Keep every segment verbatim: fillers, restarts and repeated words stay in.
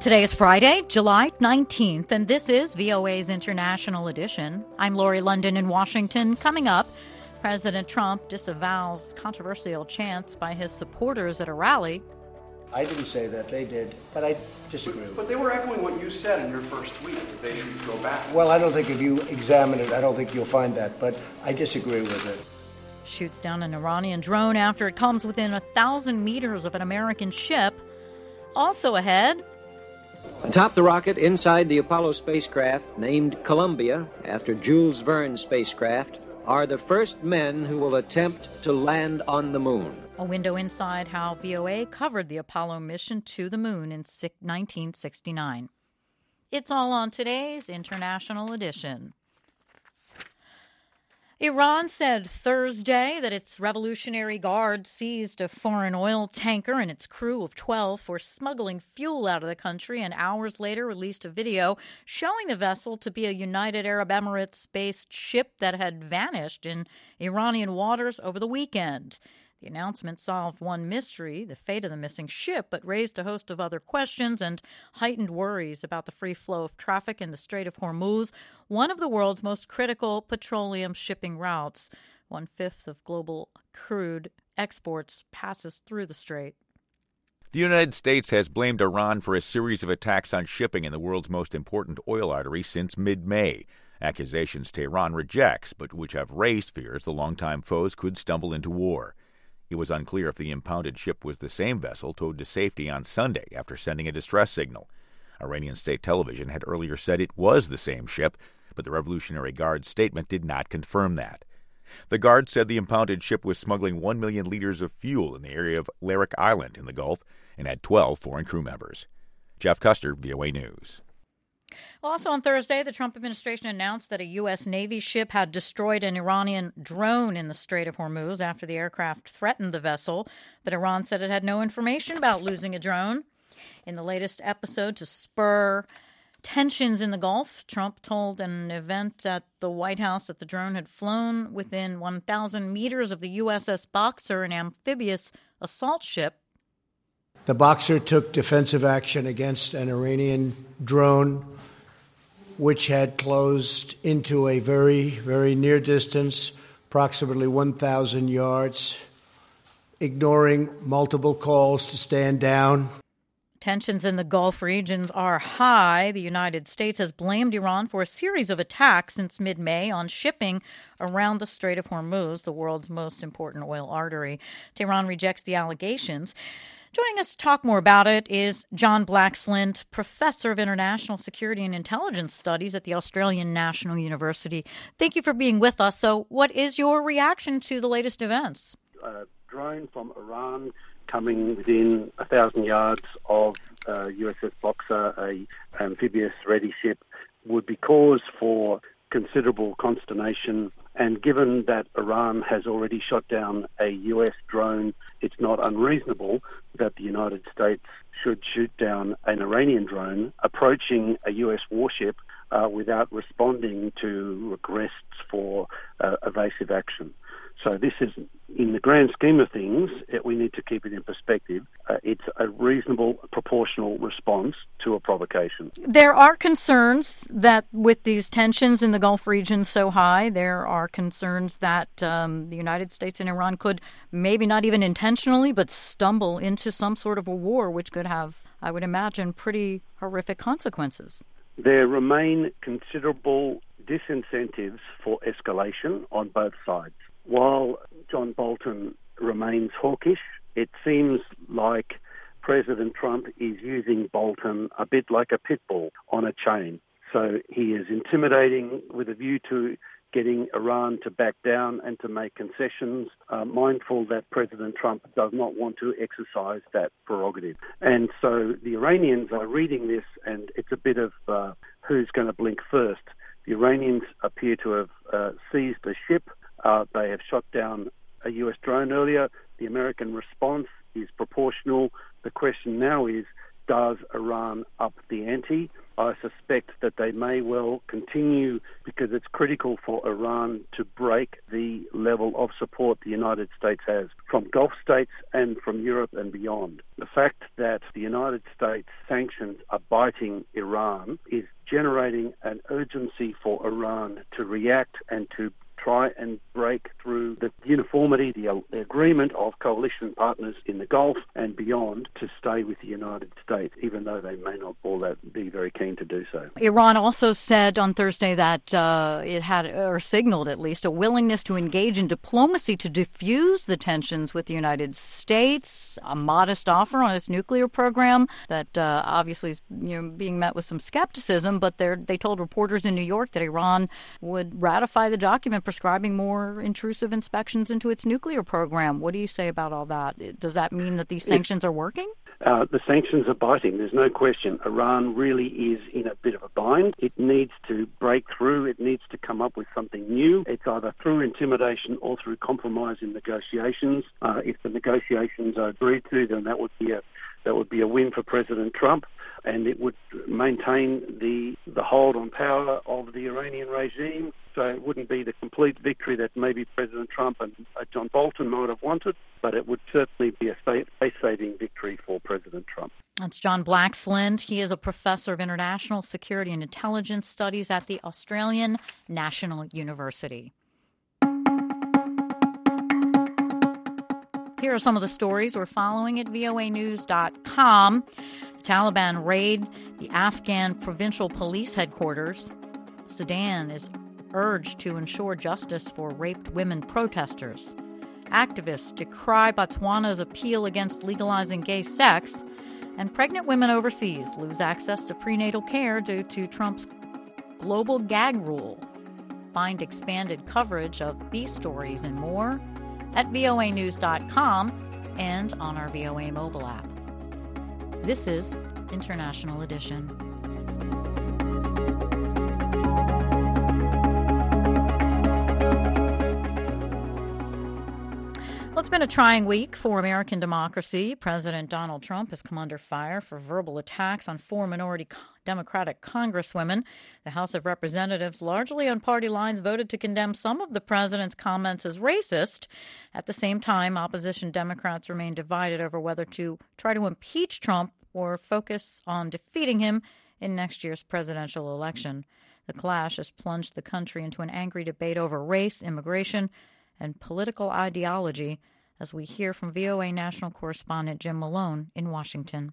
Today is Friday, July nineteenth, and this is V O A's International Edition. I'm Lori London in Washington. Coming up, President Trump disavows controversial chants by his supporters at a rally. I didn't say that, they did, but I disagree with But, but they were echoing what you said in your first tweet, that they should go back. Well, I don't think if you examine it, I don't think you'll find that, but I disagree with it. Shoots down an Iranian drone after it comes within a thousand meters of an American ship. Also ahead, atop the rocket inside the Apollo spacecraft, named Columbia after Jules Verne's spacecraft, are the first men who will attempt to land on the moon. A window inside how V O A covered the Apollo mission to the moon in nineteen sixty-nine. It's all on today's International Edition. Iran said Thursday that its Revolutionary Guard seized a foreign oil tanker and its crew of twelve for smuggling fuel out of the country, and hours later released a video showing the vessel to be a United Arab Emirates-based ship that had vanished in Iranian waters over the weekend. The announcement solved one mystery, the fate of the missing ship, but raised a host of other questions and heightened worries about the free flow of traffic in the Strait of Hormuz, one of the world's most critical petroleum shipping routes. One-fifth of global crude exports passes through the strait. The United States has blamed Iran for a series of attacks on shipping in the world's most important oil artery since mid-May. Accusations Tehran rejects, but which have raised fears the longtime foes could stumble into war. It was unclear if the impounded ship was the same vessel towed to safety on Sunday after sending a distress signal. Iranian state television had earlier said it was the same ship, but the Revolutionary Guard's statement did not confirm that. The Guard said the impounded ship was smuggling one million liters of fuel in the area of Larik Island in the Gulf and had twelve foreign crew members. Jeff Custer, V O A News. Also on Thursday, the Trump administration announced that a U S. Navy ship had destroyed an Iranian drone in the Strait of Hormuz after the aircraft threatened the vessel, but Iran said it had no information about losing a drone. In the latest episode to spur tensions in the Gulf, Trump told an event at the White House that the drone had flown within one thousand meters of the U S S Boxer, an amphibious assault ship. The Boxer took defensive action against an Iranian drone, which had closed into a very, very near distance, approximately one thousand yards, ignoring multiple calls to stand down. Tensions in the Gulf regions are high. The United States has blamed Iran for a series of attacks since mid-May on shipping around the Strait of Hormuz, the world's most important oil artery. Tehran rejects the allegations. Joining us to talk more about it is John Blaxland, Professor of International Security and Intelligence Studies at the Australian National University. Thank you for being with us. So what is your reaction to the latest events? A drone from Iran coming within a thousand yards of uh, U S S Boxer, a amphibious ready ship, would be cause for considerable consternation. And given that Iran has already shot down a U S drone, it's not unreasonable that the United States should shoot down an Iranian drone approaching a U S warship uh, without responding to requests for uh, evasive action. So this is, in the grand scheme of things, it, we need to keep it in perspective. Uh, it's a reasonable, proportional response to a provocation. There are concerns that with these tensions in the Gulf region so high, there are concerns that um, the United States and Iran could maybe not even intentionally, but stumble into some sort of a war, which could have, I would imagine, pretty horrific consequences. There remain considerable disincentives for escalation on both sides. While John Bolton remains hawkish, it seems like President Trump is using Bolton a bit like a pit bull on a chain. So he is intimidating with a view to getting Iran to back down and to make concessions, uh, mindful that President Trump does not want to exercise that prerogative. And so the Iranians are reading this, and it's a bit of uh, who's going to blink first. The Iranians appear to have uh, seized a ship. Uh, they have shot down a U S drone earlier. The American response is proportional. The question now is, does Iran up the ante? I suspect that they may well continue because it's critical for Iran to break the level of support the United States has from Gulf states and from Europe and beyond. The fact that the United States sanctions are biting Iran is generating an urgency for Iran to react and to try and break through the uniformity, the, the agreement of coalition partners in the Gulf and beyond to stay with the United States, even though they may not all that be very keen to do so. Iran also said on Thursday that uh, it had, or signaled at least, a willingness to engage in diplomacy to diffuse the tensions with the United States, a modest offer on its nuclear program that uh, obviously is you know, being met with some skepticism, but they told reporters in New York that Iran would ratify the document prescribing more intrusive inspections into its nuclear program. What do you say about all that? Does that mean that these sanctions are working? Uh, the sanctions are biting, there's no question. Iran really is in a bit of a bind. It needs to break through. It needs to come up with something new. It's either through intimidation or through compromise in negotiations. Uh, if the negotiations are agreed to, then that would be a that would be a win for President Trump, and it would maintain the the hold on power of the Iranian regime. So it wouldn't be the complete victory that maybe President Trump and uh, John Bolton might have wanted, but it would certainly be a face-saving victory for President Trump. That's John Blaxland. He is a professor of international security and intelligence studies at the Australian National University. Here are some of the stories we're following at V O A news dot com. The Taliban raid the Afghan provincial police headquarters. Sudan is urged to ensure justice for raped women protesters. Activists decry Botswana's appeal against legalizing gay sex. And pregnant women overseas lose access to prenatal care due to Trump's global gag rule. Find expanded coverage of these stories and more at V O A news dot com and on our V O A mobile app. This is International Edition. Well, it's been a trying week for American democracy. President Donald Trump has come under fire for verbal attacks on four minority Democratic congresswomen. The House of Representatives, largely on party lines, voted to condemn some of the president's comments as racist. At the same time, opposition Democrats remain divided over whether to try to impeach Trump or focus on defeating him in next year's presidential election. The clash has plunged the country into an angry debate over race, immigration, and political ideology, as we hear from V O A national correspondent Jim Malone in Washington.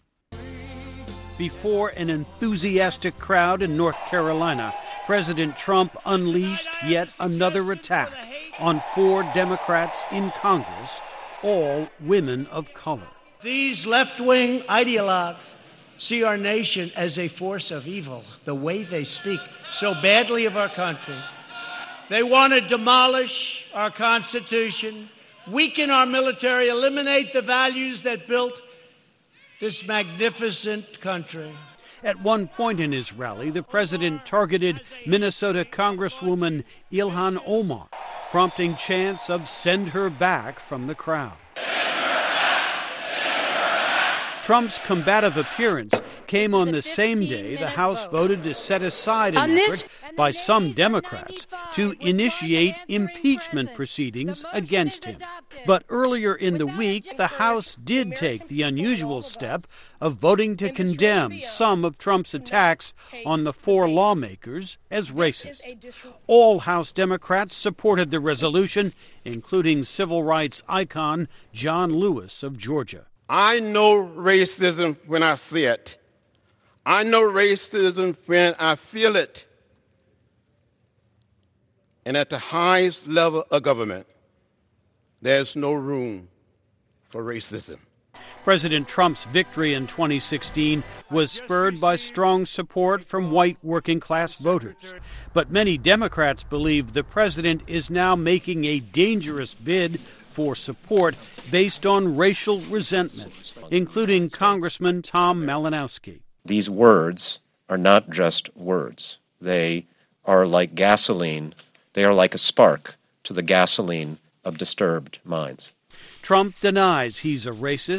Before an enthusiastic crowd in North Carolina, President Trump unleashed yet another attack on four Democrats in Congress, all women of color. These left-wing ideologues see our nation as a force of evil. The way they speak so badly of our country. They want to demolish our Constitution, weaken our military, eliminate the values that built this magnificent country. At one point in his rally, the president targeted Minnesota Congresswoman Ilhan Omar, prompting chants of "send her back" from the crowd. Trump's combative appearance came on the same day the House voted to set aside an effort by some Democrats to initiate impeachment proceedings against him. But earlier in the week, the House did take the unusual step of voting to condemn some of Trump's attacks on the four lawmakers as racist. All House Democrats supported the resolution, including civil rights icon John Lewis of Georgia. I know racism when I see it. I know racism when I feel it. And at the highest level of government, there's no room for racism. President Trump's victory in twenty sixteen was spurred by strong support from white working-class voters. But many Democrats believe the president is now making a dangerous bid for support based on racial resentment, including Congressman Tom Malinowski. These words are not just words. They are like gasoline. They are like a spark to the gasoline of disturbed minds. Trump denies he's a racist,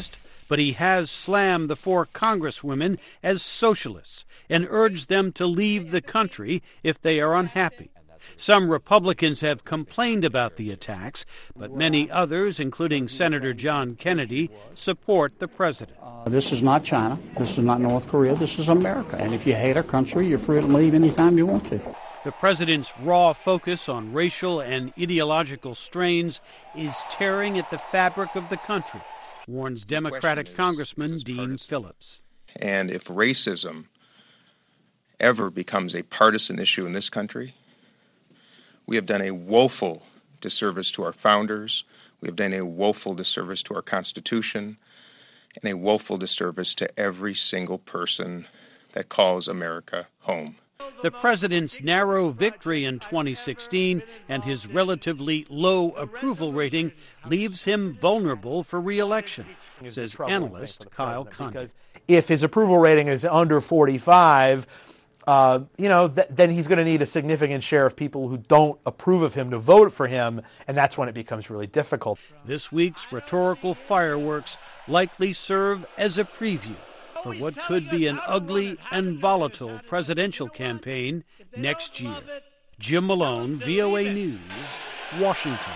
but he has slammed the four congresswomen as socialists and urged them to leave the country if they are unhappy. Some Republicans have complained about the attacks, but many others, including Senator John Kennedy, support the president. Uh, this is not China. This is not North Korea. This is America. And if you hate our country, you're free to leave anytime you want to. The president's raw focus on racial and ideological strains is tearing at the fabric of the country, warns Democratic is, Congressman Dean Phillips. And if racism ever becomes a partisan issue in this country, we have done a woeful disservice to our founders, we have done a woeful disservice to our Constitution, and a woeful disservice to every single person that calls America home. The president's narrow victory in twenty sixteen and his relatively low approval rating leaves him vulnerable for re-election, says analyst Kyle Conde. If his approval rating is under forty-five, uh, you know, th- then he's going to need a significant share of people who don't approve of him to vote for him, and that's when it becomes really difficult. This week's rhetorical fireworks likely serve as a preview for what could be an ugly and volatile presidential campaign next year. Jim Malone, V O A News, Washington.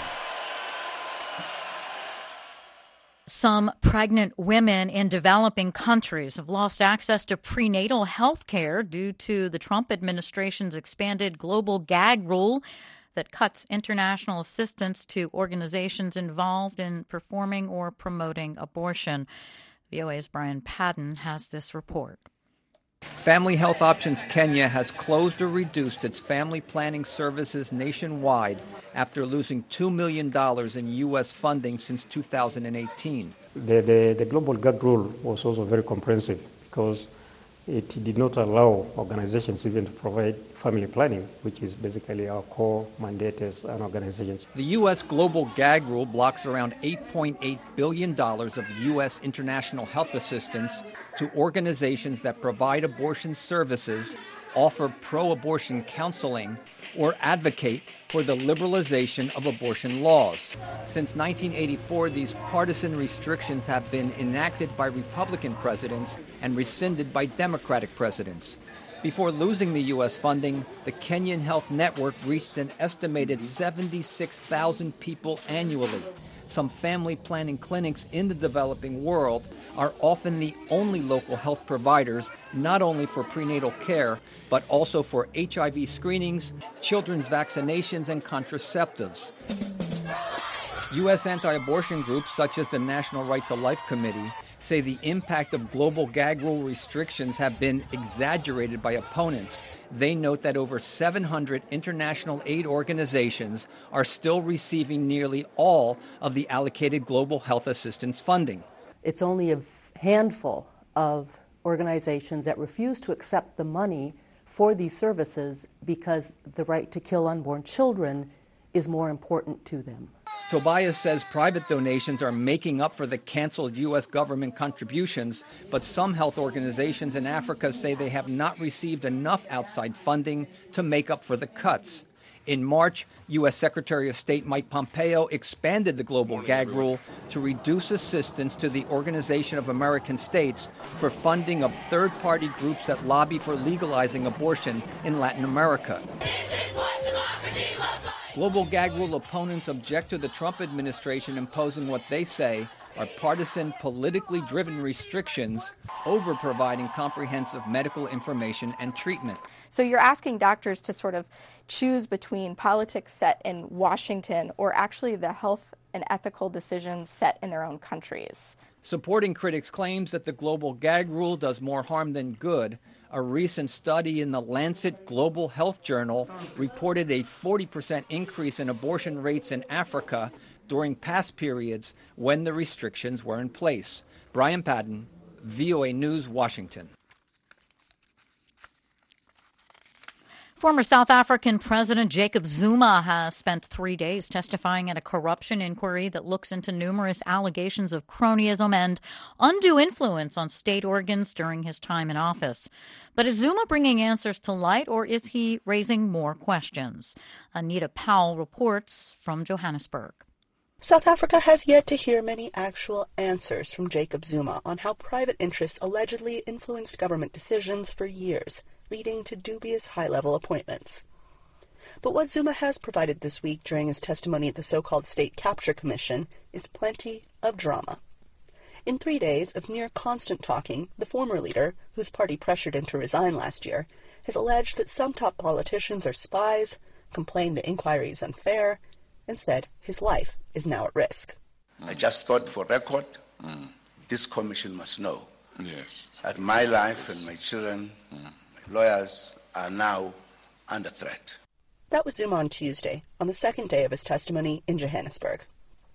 Some pregnant women in developing countries have lost access to prenatal health care due to the Trump administration's expanded global gag rule that cuts international assistance to organizations involved in performing or promoting abortion. V O A's Brian Padden has this report. Family Health Options Kenya has closed or reduced its family planning services nationwide after losing two million dollars in U S funding since two thousand eighteen. The, the, the global gag rule was also very comprehensive because it did not allow organizations even to provide family planning, which is basically our core mandate as an organization. The U S global gag rule blocks around eight point eight billion dollars of U S international health assistance to organizations that provide abortion services, offer pro-abortion counseling, or advocate for the liberalization of abortion laws. Since nineteen eighty-four, these partisan restrictions have been enacted by Republican presidents and rescinded by Democratic presidents. Before losing the U S funding, the Kenyan Health Network reached an estimated seventy-six thousand people annually. Some family planning clinics in the developing world are often the only local health providers, not only for prenatal care, but also for H I V screenings, children's vaccinations, and contraceptives. U S anti-abortion groups such as the National Right to Life Committee say the impact of global gag rule restrictions have been exaggerated by opponents. They note that over seven hundred international aid organizations are still receiving nearly all of the allocated global health assistance funding. It's only a handful of organizations that refuse to accept the money for these services because the right to kill unborn children is more important to them. Tobias says private donations are making up for the canceled U S government contributions, but some health organizations in Africa say they have not received enough outside funding to make up for the cuts. In March, U S Secretary of State Mike Pompeo expanded the global gag rule to reduce assistance to the Organization of American States for funding of third-party groups that lobby for legalizing abortion in Latin America. Global gag rule opponents object to the Trump administration imposing what they say are partisan, politically driven restrictions over providing comprehensive medical information and treatment. So you're asking doctors to sort of choose between politics set in Washington or actually the health and ethical decisions set in their own countries. Supporting critics' claims that the global gag rule does more harm than good, a recent study in the Lancet Global Health Journal reported a forty percent increase in abortion rates in Africa during past periods when the restrictions were in place. Brian Padden, V O A News, Washington. Former South African President Jacob Zuma has spent three days testifying at a corruption inquiry that looks into numerous allegations of cronyism and undue influence on state organs during his time in office. But is Zuma bringing answers to light, or is he raising more questions? Anita Powell reports from Johannesburg. South Africa has yet to hear many actual answers from Jacob Zuma on how private interests allegedly influenced government decisions for years, leading to dubious high-level appointments. But what Zuma has provided this week during his testimony at the so-called State Capture Commission is plenty of drama. In three days of near-constant talking, the former leader, whose party pressured him to resign last year, has alleged that some top politicians are spies, complained the inquiry is unfair, and said his life is now at risk. I just thought, for record, mm. this commission must know yes. that my life and my children, mm. my lawyers, are now under threat. That was Zuma on Tuesday, on the second day of his testimony in Johannesburg.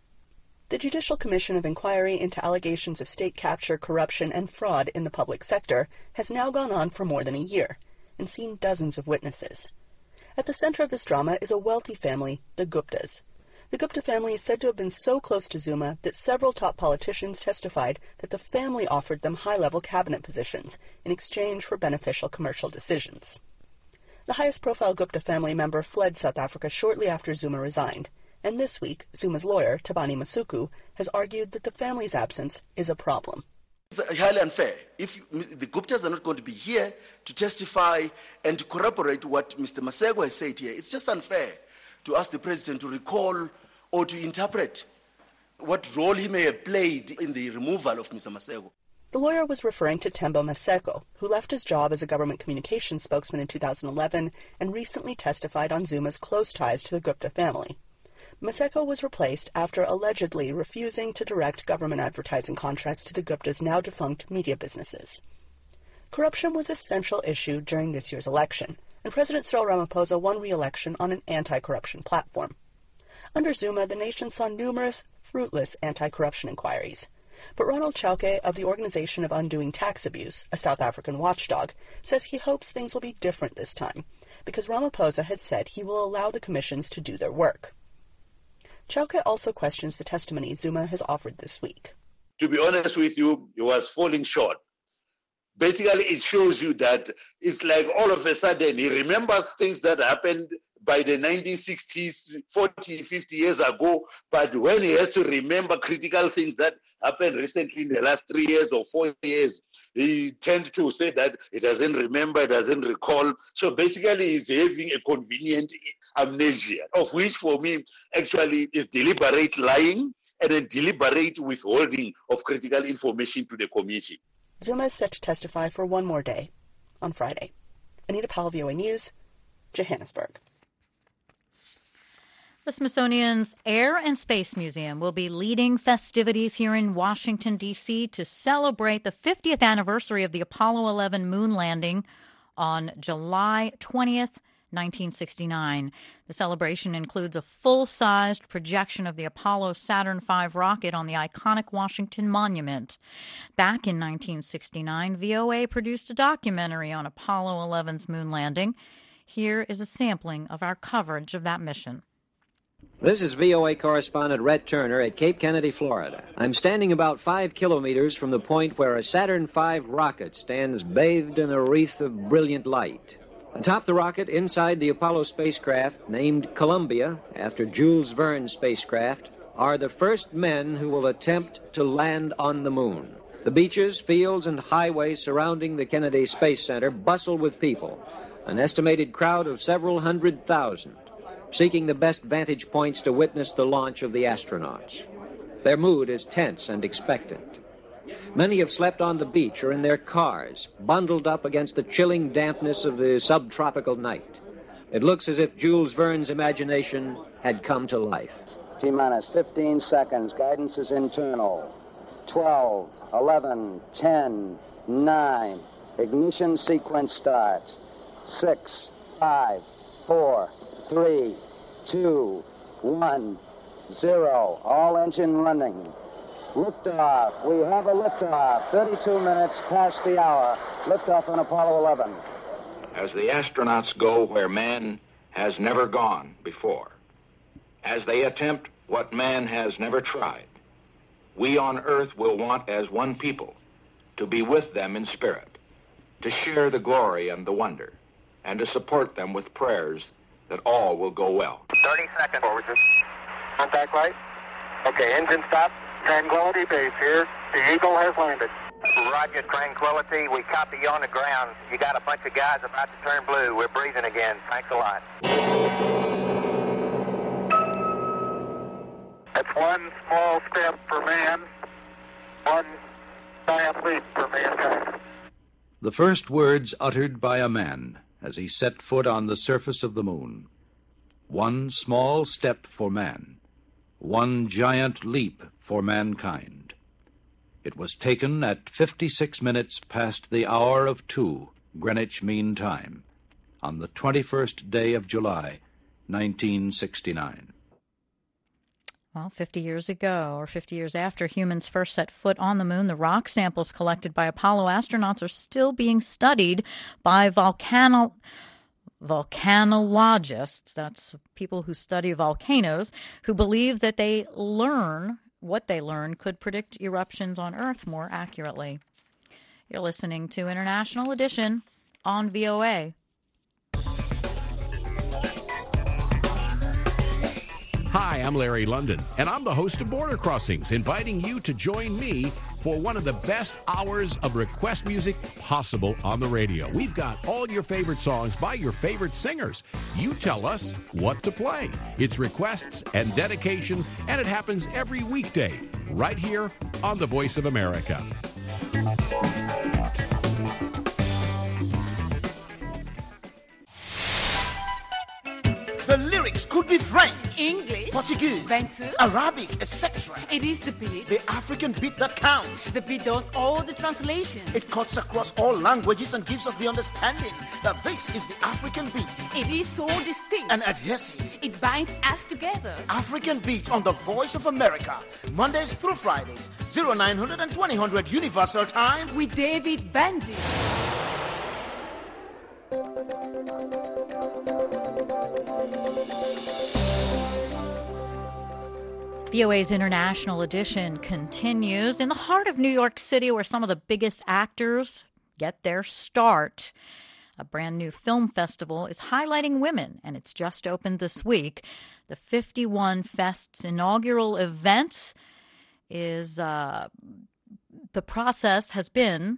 The Judicial Commission of Inquiry into allegations of state capture, corruption, and fraud in the public sector has now gone on for more than a year and seen dozens of witnesses. At the center of this drama is a wealthy family, the Guptas. The Gupta family is said to have been so close to Zuma that several top politicians testified that the family offered them high-level cabinet positions in exchange for beneficial commercial decisions. The highest-profile Gupta family member fled South Africa shortly after Zuma resigned, and this week, Zuma's lawyer, Thabani Masuku, has argued that the family's absence is a problem. It's highly unfair. If you, the Guptas are not going to be here to testify and to corroborate what Mister Masego has said here, it's just unfair to ask the president to recall or to interpret what role he may have played in the removal of Mister Masego. The lawyer was referring to Themba Maseko, who left his job as a government communications spokesman in two thousand eleven and recently testified on Zuma's close ties to the Gupta family. Maseko was replaced after allegedly refusing to direct government advertising contracts to the Gupta's now-defunct media businesses. Corruption was a central issue during this year's election, and President Cyril Ramaphosa won re-election on an anti-corruption platform. Under Zuma, the nation saw numerous fruitless anti-corruption inquiries. But Ronald Chauke of the Organization of Undoing Tax Abuse, a South African watchdog, says he hopes things will be different this time, because Ramaphosa has said he will allow the commissions to do their work. Chauke also questions the testimony Zuma has offered this week. To be honest with you, he was falling short. Basically, it shows you that it's like all of a sudden he remembers things that happened by the nineteen sixties, forty, fifty years ago, but when he has to remember critical things that happened recently in the last three years or four years, he tends to say that he doesn't remember, doesn't recall. So basically he's having a convenient amnesia, of which for me actually is deliberate lying and a deliberate withholding of critical information to the commission. Zuma is set to testify for one more day on Friday. Anita Powell, V O A News, Johannesburg. The Smithsonian's Air and Space Museum will be leading festivities here in Washington, D C to celebrate the fiftieth anniversary of the Apollo eleven moon landing on July twentieth, nineteen sixty-nine. The celebration includes a full-sized projection of the Apollo Saturn five rocket on the iconic Washington Monument. Back in nineteen sixty-nine, V O A produced a documentary on Apollo eleven's moon landing. Here is a sampling of our coverage of that mission. This is V O A correspondent Rhett Turner at Cape Kennedy, Florida. I'm standing about five kilometers from the point where a Saturn five rocket stands bathed in a wreath of brilliant light. Atop the rocket, inside the Apollo spacecraft, named Columbia, after Jules Verne's spacecraft, are the first men who will attempt to land on the moon. The beaches, fields, and highways surrounding the Kennedy Space Center bustle with people, an estimated crowd of several hundred thousand, seeking the best vantage points to witness the launch of the astronauts. Their mood is tense and expectant. Many have slept on the beach or in their cars, bundled up against the chilling dampness of the subtropical night. It looks as if Jules Verne's imagination had come to life. T-minus fifteen seconds. Guidance is internal. twelve, eleven, ten, nine. Ignition sequence starts. six, five, four, three, two, one, zero. All engine running. Liftoff. We have a liftoff. thirty-two minutes past the hour. Liftoff on Apollo eleven. As the astronauts go where man has never gone before, as they attempt what man has never tried, we on Earth will want as one people to be with them in spirit, to share the glory and the wonder, and to support them with prayers that all will go well. thirty seconds. Contact light. Okay, engine stop. Tranquility Base here. The Eagle has landed. Roger, Tranquility. We copy you on the ground. You got a bunch of guys about to turn blue. We're breathing again. Thanks a lot. That's one small step for man, one giant leap for mankind. The first words uttered by a man as he set foot on the surface of the moon. One small step for man, one giant leap for mankind. It was taken at fifty-six minutes past the hour of two, Greenwich Mean Time, on the twenty-first day of July, nineteen sixty-nine. Well, fifty years ago, or fifty years after humans first set foot on the moon, the rock samples collected by Apollo astronauts are still being studied by volcano, volcanologists. That's people who study volcanoes, who believe that they learn, what they learn could predict eruptions on Earth more accurately. You're listening to International Edition on V O A. Hi, I'm Larry London, and I'm the host of Border Crossings, inviting you to join me for one of the best hours of request music possible on the radio. We've got all your favorite songs by your favorite singers. You tell us what to play. It's requests and dedications, and it happens every weekday right here on The Voice of America. The lyrics could be French, English, Portuguese, Bantu, Arabic, et cetera. It is the beat. The African beat that counts. The beat does all the translations. It cuts across all languages and gives us the understanding that this is the African beat. It is so distinct and adhesive. It binds us together. African beat on the Voice of America, Mondays through Fridays, oh nine hundred and twenty hundred Universal Time with David Bandy. V O A's International Edition continues in the heart of New York City, where some of the biggest actors get their start. A brand new film festival is highlighting women, and it's just opened this week. The fifty-one Fest's inaugural event is, uh, the process has been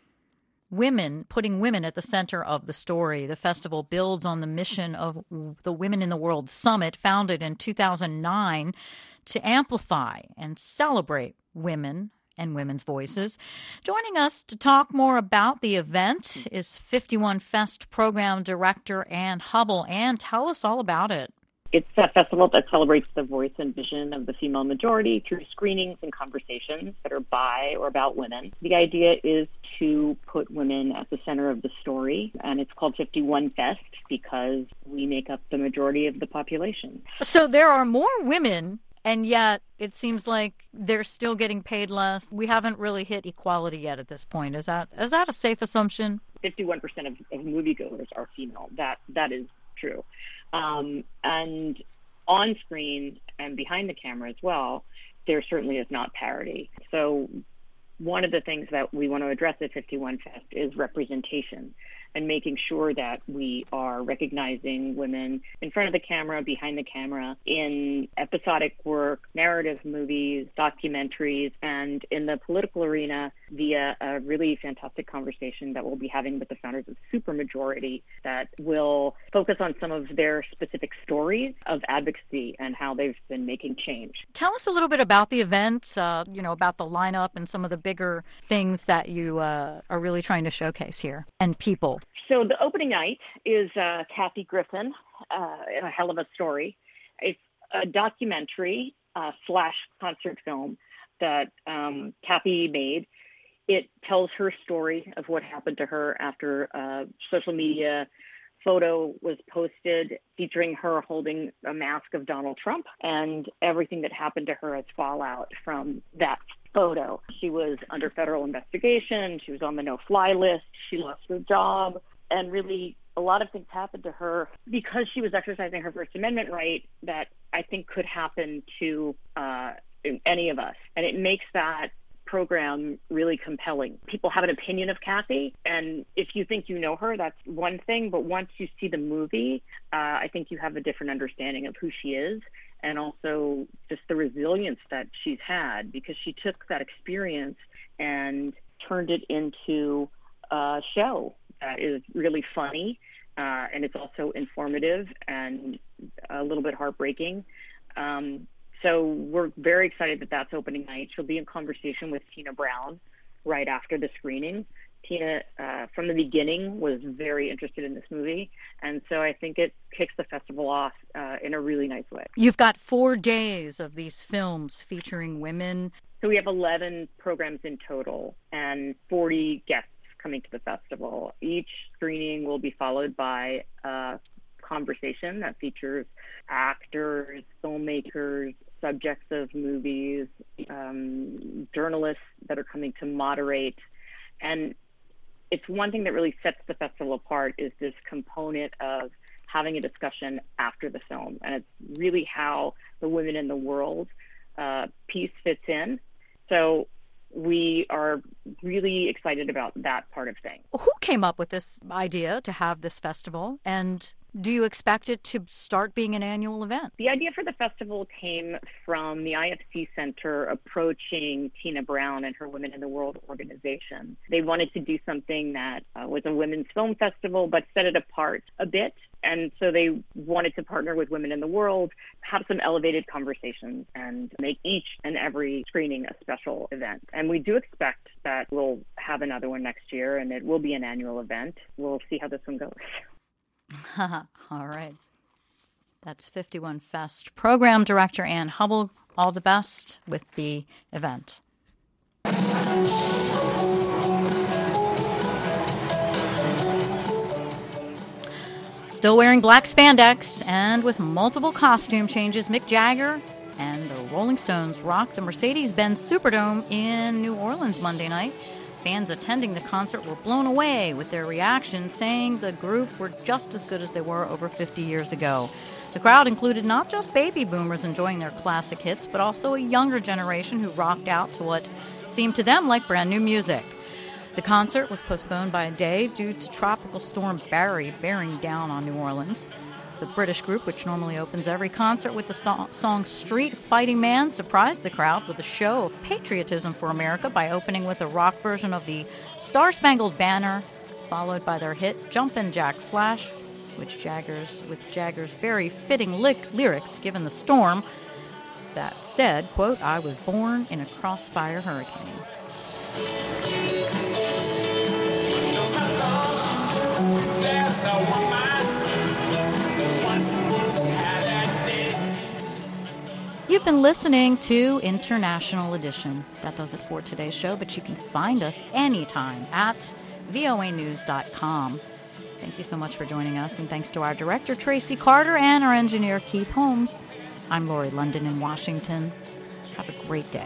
women, putting women at the center of the story. The festival builds on the mission of the Women in the World Summit, founded in two thousand nine, to amplify and celebrate women and women's voices. Joining us to talk more about the event is fifty-one Fest Program Director Ann Hubble. Ann, tell us all about it. It's a festival that celebrates the voice and vision of the female majority through screenings and conversations that are by or about women. The idea is to put women at the center of the story, and it's called fifty-one Fest because we make up the majority of the population. So there are more women, and yet it seems like they're still getting paid less. We haven't really hit equality yet at this point. Is that is that a safe assumption? fifty-one percent of, of moviegoers are female. That that is true. Um, and on screen and behind the camera as well, there certainly is not parity. So one of the things that we want to address at fifty-one Fest is representation and making sure that we are recognizing women in front of the camera, behind the camera, in episodic work, narrative movies, documentaries, and in the political arena via a really fantastic conversation that we'll be having with the founders of Supermajority that will focus on some of their specific stories of advocacy and how they've been making change. Tell us a little bit about the event, uh, you know, about the lineup and some of the bigger things that you uh, are really trying to showcase here, and people. So the opening night is uh, Kathy Griffin, uh, A Hell of a Story. It's a documentary uh, slash concert film that um, Kathy made. It tells her story of what happened to her after a social media photo was posted featuring her holding a mask of Donald Trump and everything that happened to her as fallout from that photo. She was under federal investigation. She was on the no-fly list. She lost her job. And really, a lot of things happened to her because she was exercising her First Amendment right that I think could happen to uh, any of us. And it makes that program really compelling. People have an opinion of Kathy, and if you think you know her, that's one thing. But once you see the movie, uh, I think you have a different understanding of who she is, and also just the resilience that she's had, because she took that experience and turned it into a show that is really funny, uh, and it's also informative and a little bit heartbreaking. Um, so we're very excited that that's opening night. She'll be in conversation with Tina Brown right after the screening. Tina, uh, from the beginning, was very interested in this movie, and so I think it kicks the festival off uh, in a really nice way. You've got four days of these films featuring women. So we have eleven programs in total and forty guests coming to the festival. Each screening will be followed by a conversation that features actors, filmmakers, subjects of movies, um, journalists that are coming to moderate. And it's one thing that really sets the festival apart is this component of having a discussion after the film. And it's really how the Women in the World uh, piece fits in. So we are really excited about that part of things. Who came up with this idea to have this festival, and do you expect it to start being an annual event? The idea for the festival came from the I F C Center approaching Tina Brown and her Women in the World organization. They wanted to do something that uh, was a women's film festival, but set it apart a bit. And so they wanted to partner with Women in the World, have some elevated conversations, and make each and every screening a special event. And we do expect that we'll have another one next year, and it will be an annual event. We'll see how this one goes. All right. That's fifty-one Fest Program Director Ann Hubble. All the best with the event. Still wearing black spandex and with multiple costume changes, Mick Jagger and the Rolling Stones rocked the Mercedes-Benz Superdome in New Orleans Monday night. Fans attending the concert were blown away with their reaction, saying the group were just as good as they were over fifty years ago. The crowd included not just baby boomers enjoying their classic hits, but also a younger generation who rocked out to what seemed to them like brand new music. The concert was postponed by a day due to Tropical Storm Barry bearing down on New Orleans. The British group, which normally opens every concert with the st- song Street Fighting Man, surprised the crowd with a show of patriotism for America by opening with a rock version of the Star-Spangled Banner, followed by their hit Jumpin' Jack Flash, which Jagger's, with Jagger's very fitting li- lyrics given the storm that said, quote, "I was born in a crossfire hurricane." There's a woman who wants to have that day. You've been listening to International Edition. That does it for today's show, but you can find us anytime at V O A news dot com. Thank you so much for joining us, and thanks to our director, Tracy Carter, and our engineer, Keith Holmes. I'm Lori London in Washington. Have a great day.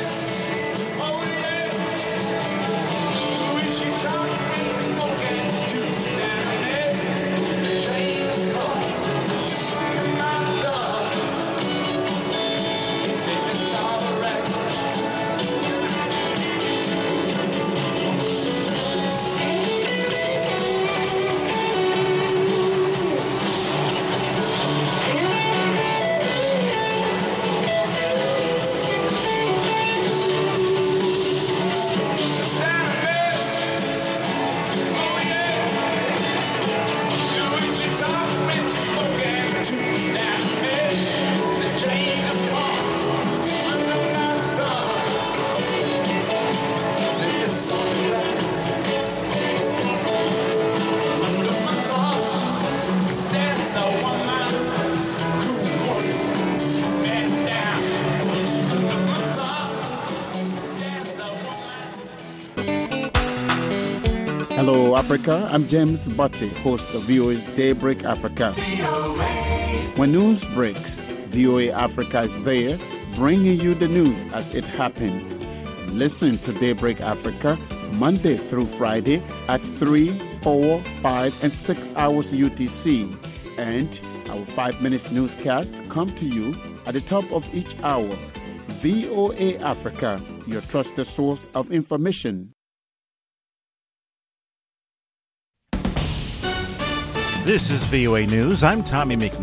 Talk, smoking, Hello, Africa. I'm James Butte, host of V O A's Daybreak Africa. When news breaks, V O A Africa is there, bringing you the news as it happens. Listen to Daybreak Africa Monday through Friday at three, four, five, and six hours U T C. And our five minutes newscast come to you at the top of each hour. V O A Africa, your trusted source of information. This is V O A News. I'm Tommy McNeil.